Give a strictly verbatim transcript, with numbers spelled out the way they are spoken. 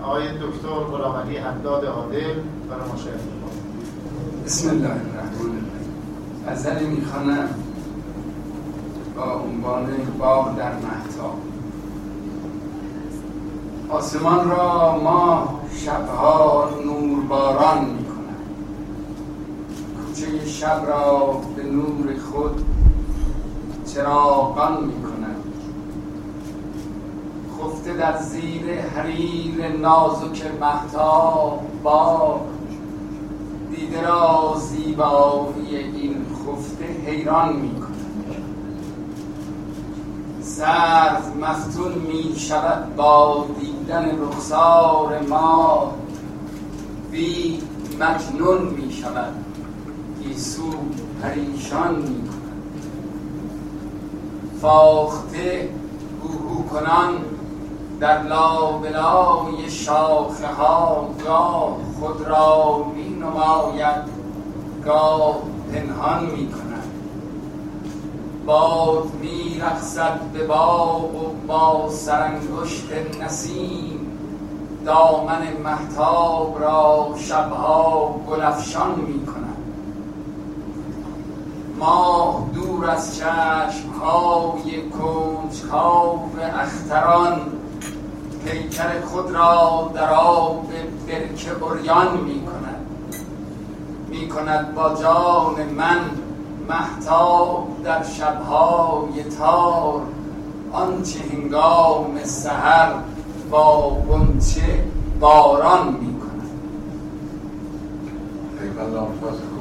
آقای دکتر غلامعلی حداد عادل برای ما شعر می‌خونند. بسم الله الرحمن الرحیم. غزلی می‌خوانم با عنوان باغ در مهتاب. آسمان را ما شبها نورباران می‌کنند، کوچه شب را به نور خود چراغان می‌کنند. خفته در زیر حریر نازک مهتاب باغ، دیده را زیبایی این خفته حیران می‌کند. سرد مفتون می شود با دیدن رخسار ما، بی مجنون می شود گیسو پریشان می کند. فاخته هوهو کنان در لابلای شاخه ها، گاه خود را می نماید گاه پنهان می کند. باد می رقصد به باغ و با سرانگشت نسیم، دامن مهتاب را شبها گلفشان می کند. ماه دور از چشمهای کنجکاو اختران، پیکر خود را در آب برکه عریان می کند. می کند با جان من مهتاب در شبهای تار، آنچه هنگام سحر با غنچه باران می کند. ای والله